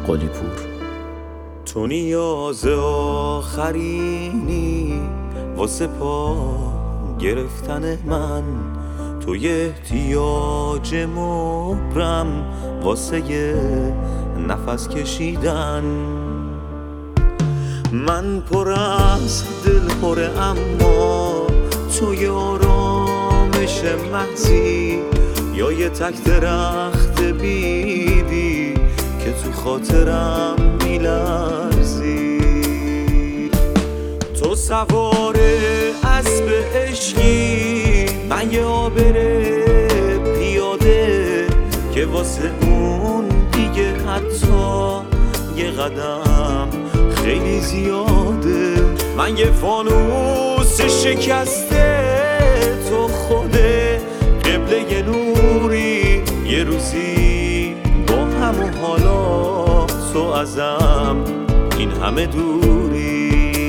قلی‌پور. تو نیاز آخرینی واسه پا گرفتن من، توی احتیاج مبرم واسه یه نفس کشیدن. من پر از دل پره اما توی آرامش محضی، یا یه تک درخت بیدی که تو خاطرم میلرزی. تو سوار اسب عشقی، من یه آبره پیاده که واسه اون دیگه حتی یه قدم خیلی زیاده. من یه فانوس شکسته، تو خوده قبله یه نوری، یه روزی با هم و حالا تو ازم این همه دوری.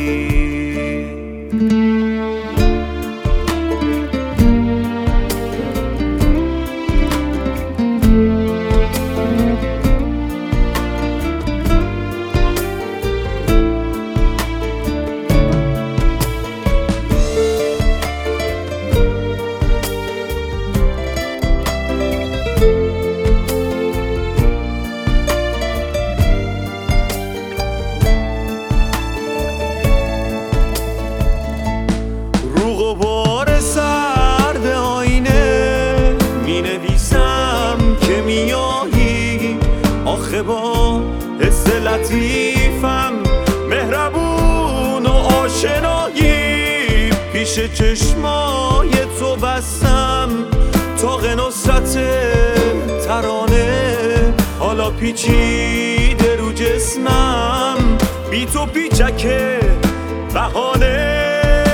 آخه با حس لطیفم مهربون و آشنایی، پیش چشمای تو بستم تاق نصرت ترانه. حالا پیچیده رو جسمم، بی تو پیچک بهانه.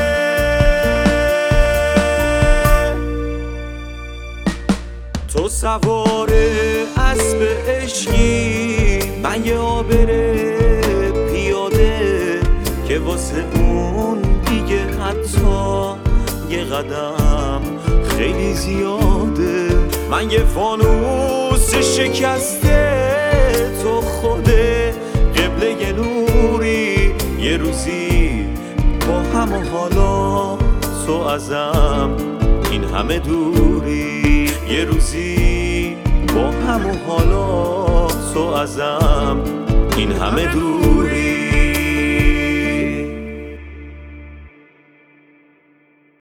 تو سوار اسب عشقی، من یه آبره پیاده که واسه اون دیگه حتی یه قدم خیلی زیاده. من یه فانوس شکسته، تو خوده قبله یه نوری، یه روزی با هم و حالا تو ازم این همه دوری. یه روزی با هم و حالا تو ازم این همه دوری.